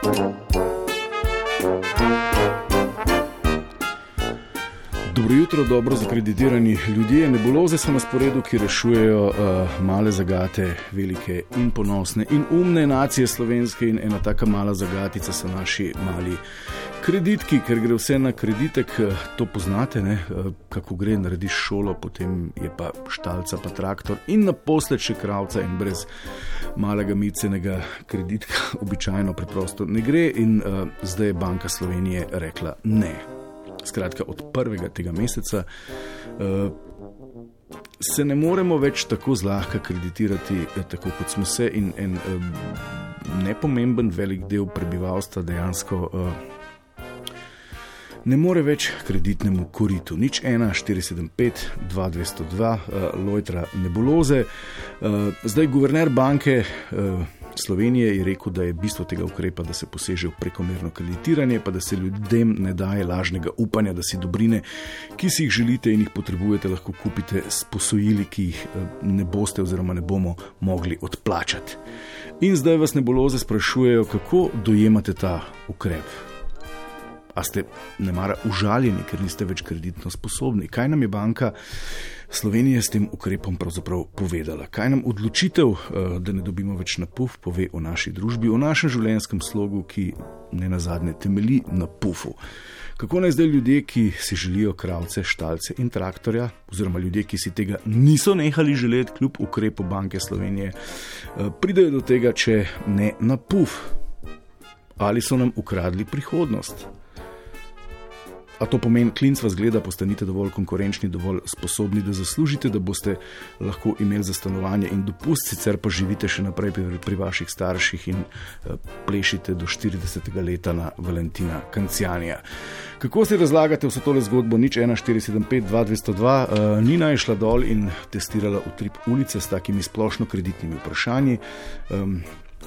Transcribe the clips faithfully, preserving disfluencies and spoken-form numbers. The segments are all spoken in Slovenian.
Dobro jutro, dobro zakreditirani ljudje. Nebuloze so na sporedu, ki rešujejo uh, male zagate, velike in ponosne in umne nacije slovenske, in ena taka mala zagatica so naši mali kreditki, ker gre vse na kreditek. To poznate, ne? Kako gre, narediš šolo, potem je pa štalca, pa traktor in naposled še kravca, in brez malega micenega kreditka običajno preprosto ne gre, in uh, zdaj je Banka Slovenije rekla ne. Skratka, od prvega tega meseca uh, se ne moremo več tako zlahka kreditirati, tako kot smo se, in en uh, nepomemben velik del prebivalstva dejansko uh, ne more več kreditnemu koritu. Nič ena štiri sedem pet dva dvesto dva, uh, lojtra nebuloze. Uh, zdaj guverner banke uh, Slovenije je rekel, da je bistvo tega ukrepa, da se poseže v prekomerno kreditiranje, pa da se ljudem ne daje lažnega upanja, da si dobrine, ki si jih želite in jih potrebujete, lahko kupite s posojili, ki jih ne boste oziroma ne bomo mogli odplačati. In zdaj vas nebuloze sprašujejo, kako dojemate ta ukrep. A ste nemara užaljeni, ker niste več kreditno sposobni? Kaj nam je Banka Slovenije s tem ukrepom pravzaprav povedala? Kaj nam odločitev, da ne dobimo več na puf, pove o naši družbi, o našem življenjskem slogu, ki nenazadnje temelji na pufu? Kako naj zdaj ljudje, ki si želijo kravce, štalce in traktorja, oziroma ljudje, ki si tega niso nehali želeti kljub ukrepu Banke Slovenije, pridejo do tega, če ne na puf? Ali so nam ukradli prihodnost? A to pomeni, klinc vas gleda, postanite dovolj konkurenčni, dovolj sposobni, da zaslužite, da boste lahko imeli za stanovanje in dopust, sicer pa živite še naprej pri, pri vaših starših in uh, plešite do štiridesetega leta na Valentina Kancijanija. Kako si razlagate vso tole zgodbo? Nič ena štiri sedem pet dva dvesto dva. Uh, Nina je šla dol in testirala utrip ulice s takimi splošno kreditnimi vprašanji. Um,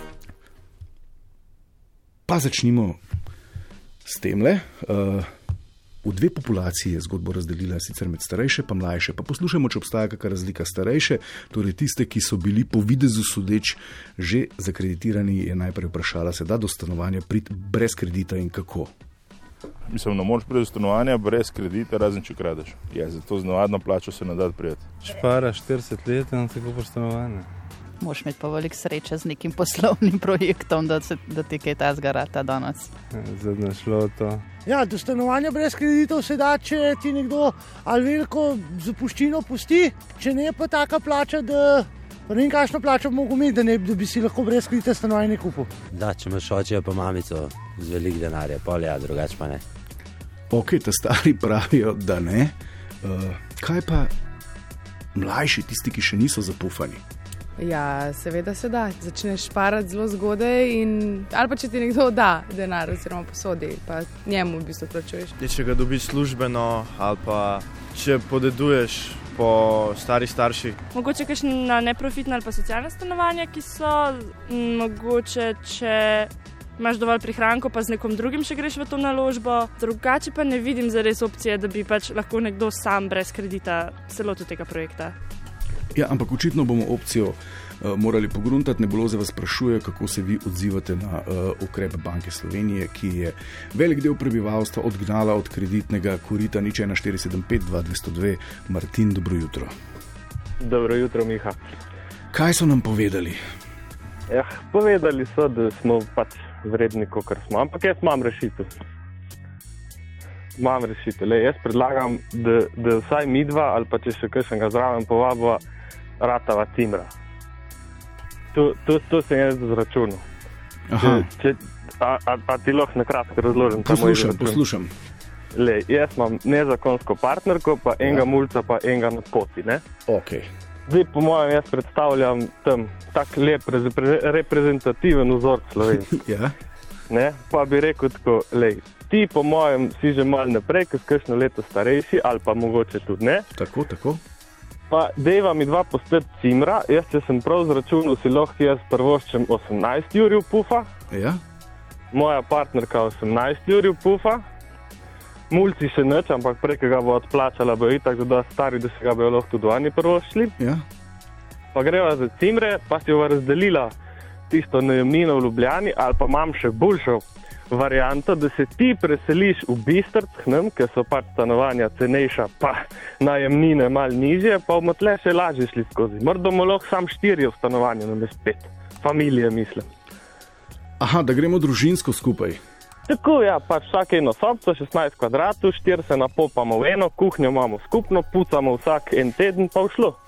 pa začnimo s temle. Uh, V dve populaciji je zgodbo razdelila, sicer med starejše pa mlajše. Pa poslušajmo, če obstaja kakšna razlika. Starejše, torej tiste, ki so bili po videzu sodeč že zakreditirani, je najprej vprašala, se da do stanovanja priti brez kredita in kako? Mislim, ne moreš priti do stanovanja brez kredita, razen če kradeš. Ja, zato z navadno plačo se ne da prijeti. Špara štirideset let in tako po stanovanje. Moš imeti pa veliko sreče z nekim poslovnim projektom, da, se, da ti kaj ta zgarata danes. Zadnje šlo to. Ja, do stanovanja brez kreditov se da, če ti nekdo ali veliko zapuščino pusti, če ne je pa taka plača, da ne vem, kakšno plačo bi mogel imeti, da, ne, da bi si lahko brez kredita stanovanje kupil. Da, če imaš očejo pa mamico z velik denarja, pol ja, drugače pa ne. Ok, ta stari pravijo, da ne. Uh, kaj pa mlajši, tisti, ki še niso zapufani? Ja, seveda se da. Začneš šparati zelo zgodaj, in, ali pa če ti nekdo da denar oziroma posodi, pa njemu v bistvu plačuješ. Če ga dobiš službeno ali pa če podeduješ po starih starših. Mogoče kakšna neprofitna ali pa socialna stanovanja, ki so mogoče, če imaš dovolj prihrankov, pa z nekom drugim še greš v to naložbo. Drugače pa ne vidim zares opcije, da bi pač lahko nekdo sam brez kredita celoto tega projekta. Ja, ampak očitno bomo opcijo uh, morali pogruntati. Nebuloze vas sprašuje, kako se vi odzivate na uh, ukrep Banke Slovenije, ki je velik del prebivalstva odgnala od kreditnega korita. Nič ena štiri sedem pet dva dvesto dva. Martin, dobro jutro. Dobro jutro, Miha. Kaj so nam povedali? Ja, povedali so, da smo pač vredni, kakor smo, ampak jaz imam rešitev. Imam rešitev. Le, jaz predlagam, da, da vsaj mi dva, ali pa če še kakšnega zraven povabova, ratava cimra. To, to, to sem jaz zračunal. Če, če, a, a, a ti lahko nakratko razložim? Poslušam, poslušam. Le, jaz imam nezakonsko partnerko, pa enega ja. mulca, pa enega na poti, ne? Ok. Zdaj, po mojem, jaz predstavljam tam tak lep reprezentativen vzor Slovenije. Ja. Ne? Pa bi rekel tako, lej, ti po mojem si že malo naprej, ker kakšno leto starejši, ali pa mogoče tudi ne. Tako, tako. Pa dejva mi dva postati cimra, jaz če sem prav zračunal, si lahko jaz prvoščem osemnajst jurjev pufa. Ja. Moja partnerka osemnajst jurjev pufa. Mulci še nič, ampak preko ga bo odplačala, bo itak da stari, da se ga bo lahko tudi oni prvošli. Ja. Pa greva za cimre, pa si jo razdelila tisto najemnino v Ljubljani, ali pa imam še boljšo varianto, da se ti preseliš v Bistrc, ker so pač stanovanja cenejša, pa najemnine malo nižje, pa bomo tle še lažje šli skozi. Morda bomo lahko sam štiri v stanovanju, namesto pet. Familije, mislim. Aha, da gremo družinsko skupaj. Tako, ja, pač vsak eno sobco, šestnajst kvadratov, štiri se napopamo v eno, kuhnjo imamo skupno, pucamo vsak en teden, pa v šlo.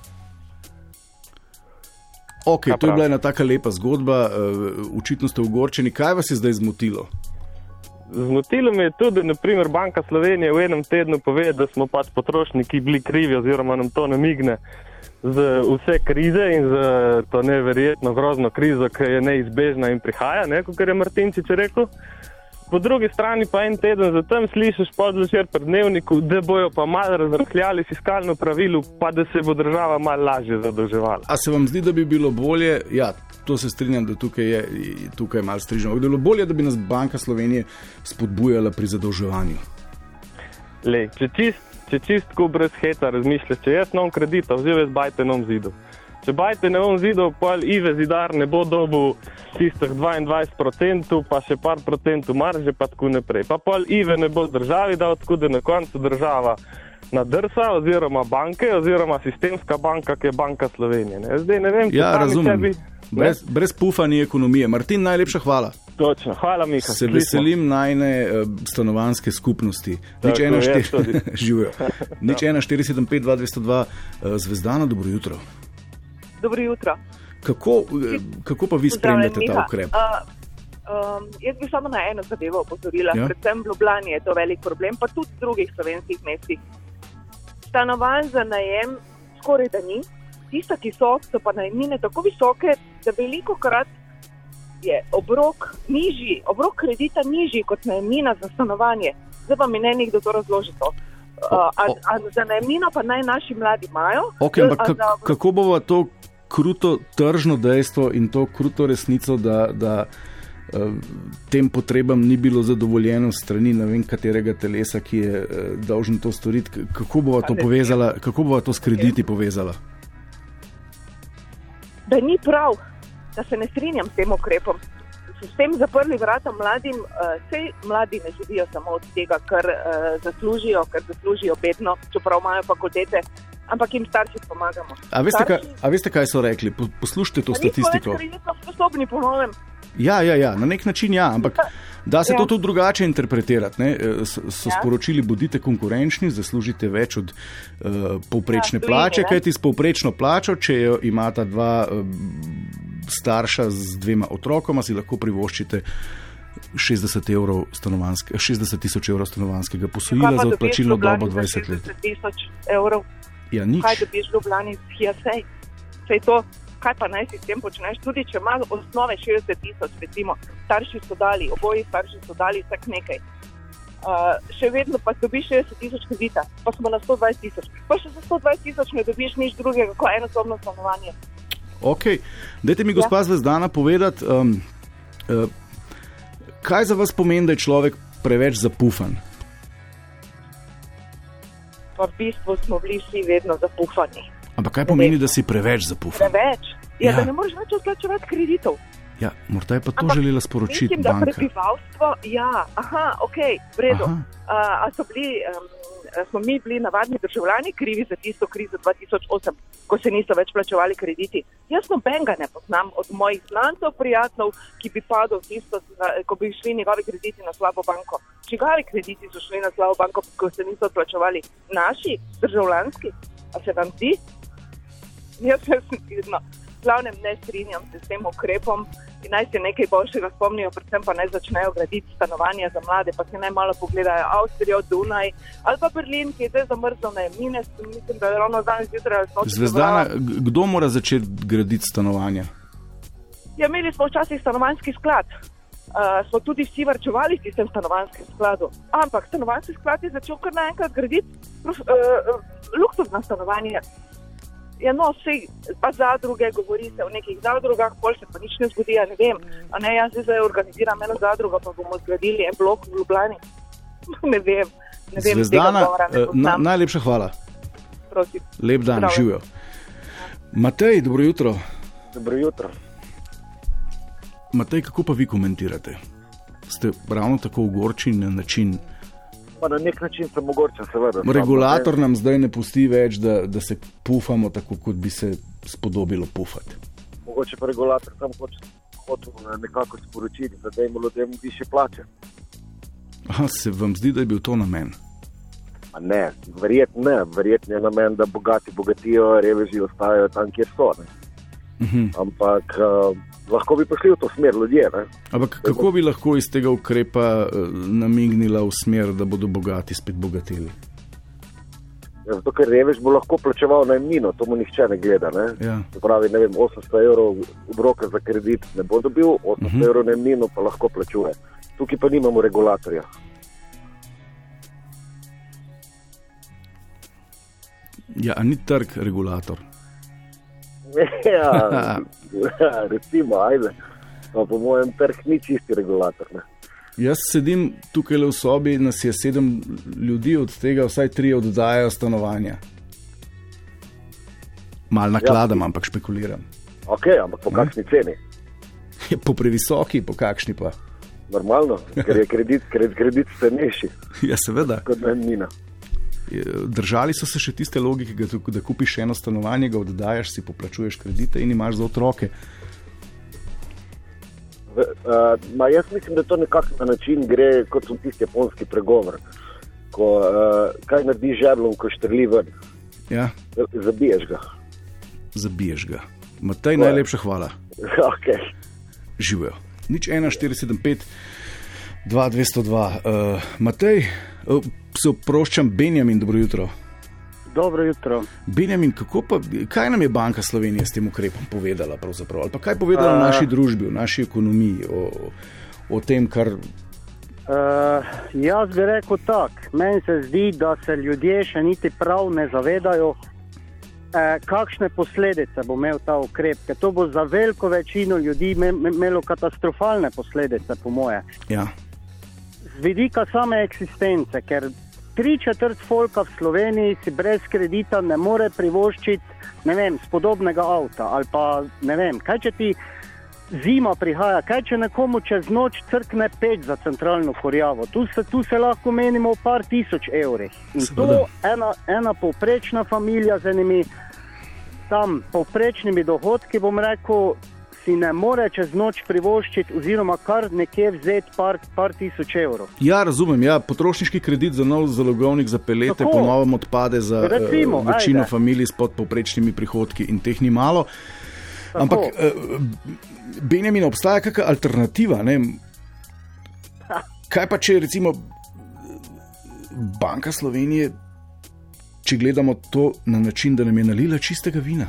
Ok, to je bila ena taka lepa zgodba, uh, očitno ste ogorčeni. Kaj vas je zdaj zmotilo? Zmotilo me je tudi, da naprimer Banka Slovenije v enem tednu pove, da smo pač potrošniki bili krivi oziroma nam to namigne z vse krize in z to neverjetno grozno krizo, ki je neizbežna in prihaja, ne, kot je Martinčič rekel. Po drugi strani pa en teden zatem slišiš podzvečer pri Dnevniku, da bojo pa malo razrahljali fiskalno pravilo, pa da se bo država malo lažje zadolževala. A se vam zdi, da bi bilo bolje, ja, to se strinjam, da tukaj je tukaj malo strižno, da bi bilo bolje, da bi nas Banka Slovenije spodbujala pri zadolževanju? Lej, če čist, če čist ko brez heta razmišljaš, če jaz nom kredita, vzel jaz bajtenom zidu. Če bajtenom zidu, pa Ive Zidar ne bo dobil tistih dvaindvajset procentov, pa še par procentov marže, pa tako naprej. Pa pol Ive ne bo državi dal, tako da na koncu država nadrsa, oziroma banke, oziroma sistemska banka, ki je Banka Slovenije. Ne? Zdaj ne vem, če ja, razumem. Bi... Brez, brez pufa ni ekonomije. Martin, najlepša hvala. Točno, hvala Miha. Se veselim najne uh, stanovanske skupnosti. Nič ena štiri, živijo. Nič ena štiri sedem pet dva dvesto dva, uh, Zvezdana, dobro jutro. Dobro jutro. Kako, kako pa vi spremljate ta ukrep? Uh, um, jaz bi samo na eno zadevo opozorila. Ja? Predvsem v Ljubljani je to velik problem, pa tudi v drugih slovenskih mestih. Stanovanj za najem skoraj da ni. Tista, ki so, so pa najemnine tako visoke, da veliko krat je obrok nižji, obrok kredita nižji kot najemnina za stanovanje. Zdaj pa mi ne nekdo to razloži to. Uh, a, a za najemnino pa naj naši mladi imajo. Okay, ampak za... kako, kako bova to kruto tržno dejstvo in to kruto resnico, da, da uh, tem potrebam ni bilo zadovoljeno strani ne vem katerega telesa, ki je uh, dolžen to storiti. Kako bova to povezala, kako bova to s krediti povezala? Da ni prav, da se ne strinjam s tem ukrepom. S tem zaprli vrata mladim, uh, sej mladi ne živijo samo od tega, kar uh, zaslužijo, ker zaslužijo bedno, čeprav imajo fakultete, ampak jim starši pomagamo. A veste, starši... kaj, a veste kaj so rekli? Poslušajte to statistiko. Nismo več sposobni, po novem. Ja, ja, ja, na nek način ja, ampak da se ja. to tudi drugače interpretirati. Ne? So, so ja. sporočili, bodite konkurenčni, zaslužite več od uh, povprečne ja, plače, ne? kajti s povprečno plačo, če jo imata dva uh, starša z dvema otrokoma, si lahko privoščite šestdeset evrov stanovanske, šestdeset tisoč evrov stanovanskega posojila za odplačilno dobo dvajset let. šestdeset tisoč evrov. Ja, nič. Kaj dobiš v Ljubljani z Hiasej? Sej to, kaj pa naj si s tem počneš? Tudi če ima osnove šestdeset tisoč, recimo, starši so dali, oboji starši so dali vsak nekaj. Uh, še vedno pa dobiš šestdeset tisoč kredita, pa smo na sto dvajset tisoč. Pa še za sto dvajset tisoč ne dobiš nič drugega, kot enosobno stanovanje. Ok, dajte mi, gospa ja. Zvezdana, povedati, um, uh, kaj za vas pomeni, da je človek preveč zapufan? Pa v bistvu smo bili vsi vedno zapufani. Ampak kaj pomeni, da si preveč zapufan? Preveč? Ja, ja. Da ne moreš več odplačevati kreditov. Ja, morda je pa to Ampak želela sporočiti mislim, banka. Mislim, da prebivalstvo, ja, aha, ok, v redu. A, a so bili, um, smo mi bili navadni državljani krivi za tisto krizo dva tisoč osem, ko se niso več plačevali krediti? Jaz nobenega ne poznam od mojih znancev, prijateljev, ki bi padel tisto, ko bi šli njegovi krediti na slabo banko. Čigavi krediti so šli na slabo banko, ko se niso odplačevali? Naši, državljanski? A se vam zdi? Jaz sem vidno. Glavnem ne strinjam se s tem ukrepom in naj se nekaj boljšega spomnijo, predvsem pa naj začnejo graditi stanovanja za mlade, pa se naj malo pogledajo Avstrijo, Dunaj ali pa Berlin, ki je zdaj zamrznil najemnine, mislim, da je ravno danes zjutraj. Zvezdana, kdo mora začeti graditi stanovanja? Ja, imeli smo včasih stanovanjski sklad. Uh, smo tudi vsi varčevali v tistem stanovanjskem skladu, ampak stanovanjski sklad je začel kar naenkrat graditi uh, uh, luksuzna stanovanja. Ja, no, vsi, pa zadruge, govori se o nekih zadrugah, pol se pa nič ne zgodi, ja ne vem. A ne, jaz zdaj organiziram eno zadrugo, pa bomo zgradili en blok v Ljubljani. ne vem, ne vem. Zvezdana, na, najlepša hvala. Prosim. Lep dan, živijo. Matej, dobro jutro. Dobro jutro. Matej, kako pa vi komentirate? Ste ravno tako ogorčeni na način? Pa na nek način sem ogorčen, seveda. Regulator nam zdaj ne pusti več, da, da se pufamo tako, kot bi se spodobilo pufati. Mogoče pa regulator tam hoče, hoče nekako sporočiti, da dajmo ljudem više plače. Aha, se vam zdi, da je bil to namen? A ne, verjetno ne. Verjetno je namen, da bogati bogatijo, reveži ostajajo tam, kjer so. Ne? Uh-huh. Ampak uh, lahko bi prišli v to smer ljudje. Ne? Ampak kako bi lahko iz tega ukrepa uh, namignila v smer, da bodo bogati spet bogateli? Ja, zato, ker revež bo lahko plačeval najemnino, to mu nihče ne gleda. Ne? Ja. To pravi, ne vem, osemsto evrov obroka za kredit ne bo dobil, osemsto uh-huh. evrov najemnino pa lahko plačuje. Tukaj pa nimamo regulatorja. Ja, a ni trg regulator? Ja, recimo, ajde. Pa po mojem trg ni čisti regulator. Ne? Jaz sedim tukaj v sobi, nas je sedem ljudi, od tega vsaj tri oddajajo stanovanja. Mal nakladam, ja. Ampak špekuliram. Ok, ampak po kakšni ceni? Po previsoki, po kakšni pa? Normalno, ker je kredit, kredit, kredit cenejši. Ja, seveda. Kot najemnina. Držali so se še tiste logike, da kupiš eno stanovanje, ga oddajaš, si poplačuješ kredite in imaš za otroke. V, uh, ma jaz mislim, da to nekako na način gre kot v tisti japonski pregovor. Ko, uh, kaj naredi žeblom, ko štrli ven? Ja. Zabiješ ga. Zabiješ ga. Matej, to najlepša je. Hvala. Ok. Živijo. Nič ena štiri sedem pet dva dvesto dva. Uh, Matej, uh, se oproščam, Benjamin, dobro jutro. Dobro jutro. Benjamin, kako pa, kaj nam je Banka Slovenije s tem ukrepom povedala pravzaprav? Ali pa kaj povedala uh, v naši družbi, v naši ekonomiji, o, o tem, kar... Uh, jaz bi rekel tak, meni se zdi, da se ljudje še niti prav ne zavedajo, eh, kakšne posledice bo imel ta ukrep, ker to bo za veliko večino ljudi imelo katastrofalne posledice, po moje. Ja. Z vidika same eksistence, ker tri četrt folka v Sloveniji si brez kredita ne more privoščiti, ne vem, spodobnega avta, ali pa, ne vem, kaj če ti zima prihaja, kaj če nekomu čez noč crkne peč za centralno kurjavo, tu se, tu se lahko menimo v par tisoč evrih. In to ena, ena povprečna familija z enimi tam povprečnimi dohodki, bom rekel, si ne more čez noč privoščiti oziroma kar nekje vzeti par, par tisoč evrov. Ja, razumem, ja, potrošniški kredit za nov zalogovnik za pelete po novem odpade za Recimo, uh, večino ajde. familij s podpovprečnimi prihodki in teh ni malo. Tako. Ampak, uh, Benjamin, obstaja kakšna alternativa, ne? Kaj pa če recimo Banka Slovenije, če gledamo to na način, da nam je nalila čistega vina?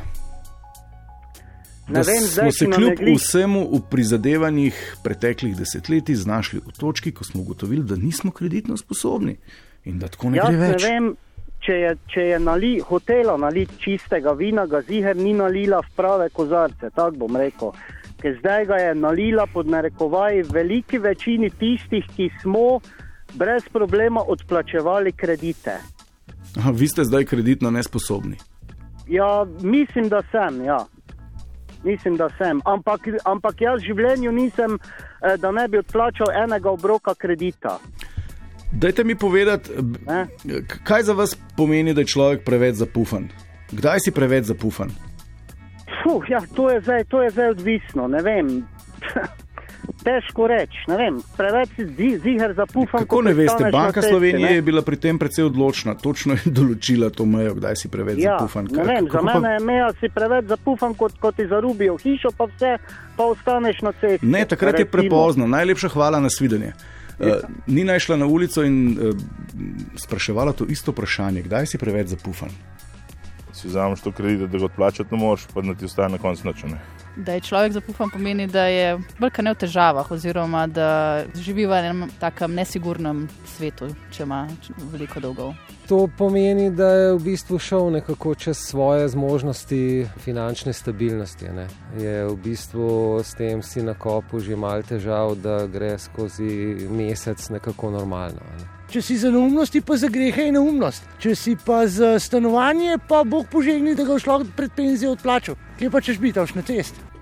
Da ne vem, smo se kljub vsemu v prizadevanjih preteklih desetletij znašli v točki, ko smo ugotovili, da nismo kreditno sposobni in da tako ne Jaz gre več. Jaz ne vem, če je, če je nali, hotela naliti čistega vina, ga ziher ni nalila v prave kozarce, tak bom rekel. Ker zdaj ga je nalila pod narekovaji veliki večini tistih, ki smo brez problema odplačevali kredite. Aha, vi ste zdaj kreditno nesposobni? Ja, mislim, da sem, ja. Mislim, da sem. Ampak, ampak jaz v življenju nisem, da ne bi odplačal enega obroka kredita. Dajte mi povedati, eh? kaj za vas pomeni, da je človek preveč zapufan? Kdaj si preveč zapufan? Fuh, ja, to je zdaj, to je zdaj odvisno, ne vem. Težko reči, ne vem, preveč si ziher zapufan. Kako ne veste, Banka Slovenije ne? je bila pri tem precej odločna, točno je določila to mejo, kdaj si preveč ja, zapufan. Ne vem, za mene pa... je meja si preveč zapufan, kot, kot ti zarubijo hišo, pa vse, pa ostaneš na cesti. Ne, takrat recimo. Je prepozno, najlepša hvala na svidenje. Uh, ni naj šla na ulico in uh, spraševala to isto vprašanje, kdaj si preveč zapufan? Si vzameš to kredit, da ga odplačati ne moreš, pa da ti ostane na koncu noč. Da je človek zapufan pomeni, da je bolj ne v težavah oziroma da živi v enem takem nesigurnem svetu, če ima veliko dolgov. To pomeni, da je v bistvu šel nekako čez svoje zmožnosti finančne stabilnosti. Ne? Je v bistvu s tem si na kopu že malo težav, da gre skozi mesec nekako normalno. Ne? Če si za neumnosti, pa za grehe je neumnost. Če si pa za stanovanje, pa Bog požegni, da ga človek pred penzijo odplačal. Kje pa češ biti, na cest?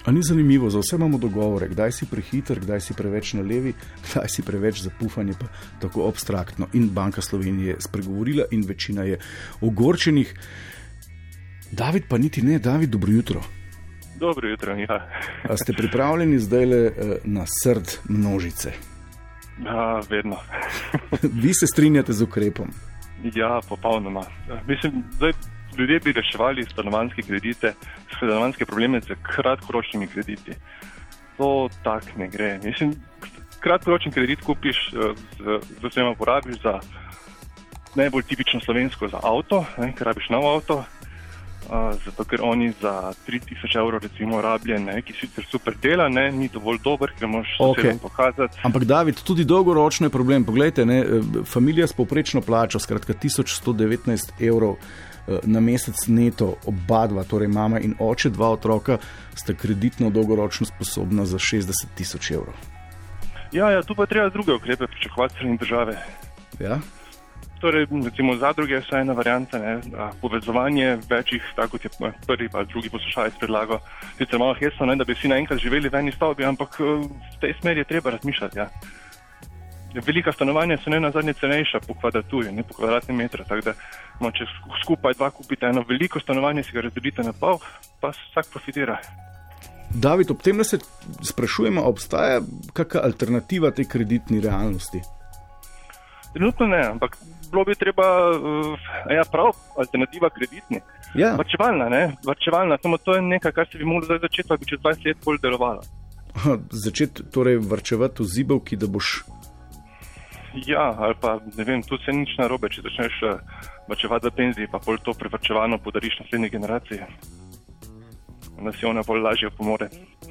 A ni zanimivo, za vse imamo dogovore, kdaj si prehiter, kdaj si preveč na levi, kdaj si preveč zapufan, je pa tako abstraktno. In Banka Slovenije je spregovorila in večina je ogorčenih. David pa niti ne. David, dobro jutro. Dobro jutro, ja. A ste pripravljeni zdajle na srd množice? Ja, vedno. Vi se strinjate z ukrepom? Ja, popolnoma. Mislim, zdaj ljudje bi reševali stanovanjske kredite, stanovanjske probleme z kratkoročnimi krediti. To tak ne gre. Mislim, kratkoročni kredit kupiš, z, z vsema porabiš za najbolj tipično slovensko za avto, ne, ker rabiš nov avto, a, zato ker oni za tri tisoč evrov recimo rabljen, ne, ki sicer super dela, ne, ni dovolj dober, ker moraš sosedom pokazati. Ampak David, tudi dolgoročno je problem. Poglejte, ne, familija s povprečno plačo, skratka tisoč sto devetnajst evrov na mesec neto, oba dva, torej mama in oče, dva otroka, sta kreditno dolgoročno sposobna za šestdeset tisoč evrov. Ja, ja, tu pa treba druge ukrepe pričakovati strani države. Ja? Torej, recimo zadruge je ena varianta, ne, povezovanje večjih, tako kot je prvi pa drugi poslušalec predlagal, sicer malo hecno, ne, da bi vsi naenkrat živeli v eni stavbi, ampak v tej smeri je treba razmišljati, ja. Velika stanovanja so ne nazadnje cenejša po kvadraturi, ne po kvadratnem metru, tako da no, če skupaj dva kupite eno veliko stanovanje, si ga razdelite na pol, pa vsak profitira. David, ob tem, da se sprašujemo, obstaja kakšna alternativa tej kreditni realnosti? Trenutno ne, ampak bilo bi treba, uh, ja prav, alternativa kreditni. Ja. Varčevalna, ne, varčevalna, samo to je nekaj, kar se bi moglo zdaj začeti, pa bi čez dvajset let bolj delovalo. Začeti torej varčevati v zibelki, da boš... Ja, ali pa, ne vem, tu se nič narobe, če začneš varčevati za penziji, pa pol to prevarčevano podariš naslednji generaciji. Da si ona bolj lažje pomore.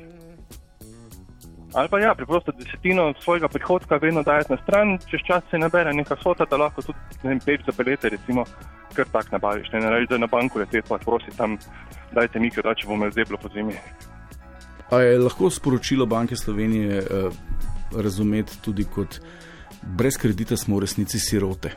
Ali pa ja, preprosto desetino svojega prihodka vedno dajati na stran, čez čas se nabere neka svota, da lahko tudi, ne vem, peč za pelete, recimo, kar tak nabaviš. Ne naredi, da na banku leteti, pa prosi tam, dajte mi, da če bomo zdeblo po zimi. A je lahko sporočilo Banke Slovenije eh, razumeti tudi kot brez kredita smo v resnici sirote?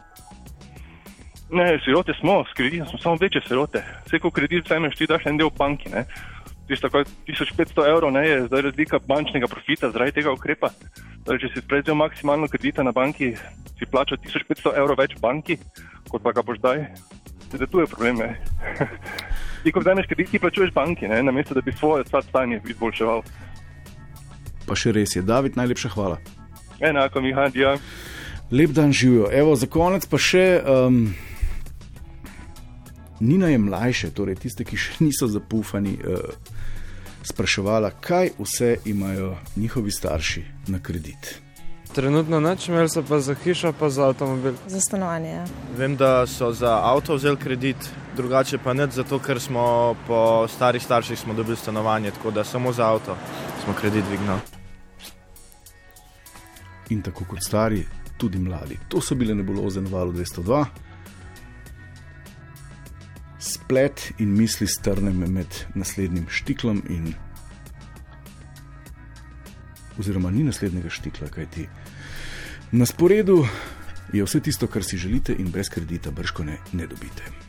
Ne, sirote smo, s kreditom smo samo večje sirote. Vse, ko kredit vzameš, ti daš en del v banki, ne. Tisto, ko je tisoč petsto evrov, ne, je zdaj razlika bančnega profita zaradi tega ukrepa. Zdaj, če si sprejel maksimalno kredita na banki, si plačal tisoč petsto evrov več v banki, kot pa ga boš daj. Zdaj, tu je problem, ne. Ti, ko vzameš kredit, ti plačuješ banki, ne, namesto da bi svoje stanje izboljševal. Pa še res je. David, najlepša hvala. Enako, Miha, ja. Lep dan živijo. Evo, za konec pa še um, Nina je mlajše, torej tiste, ki še niso zapufani, uh, spraševala, kaj vse imajo njihovi starši na kredit. Trenutno nič, imeli so pa za hišo, pa za avtomobil. Za stanovanje, ja. Vem, da so za avto vzeli kredit, drugače pa nič, zato ker smo po starih starših smo dobili stanovanje, tako da samo za avto smo kredit dvignili. In tako kot stari, tudi mladi. To so bile nebuloze na valu dvesto dva. Splet in misli strnem med naslednjim štiklom in oziroma ni naslednjega štikla, kajti na sporedu je vse tisto, kar si želite in brez kredita bržkone ne dobite.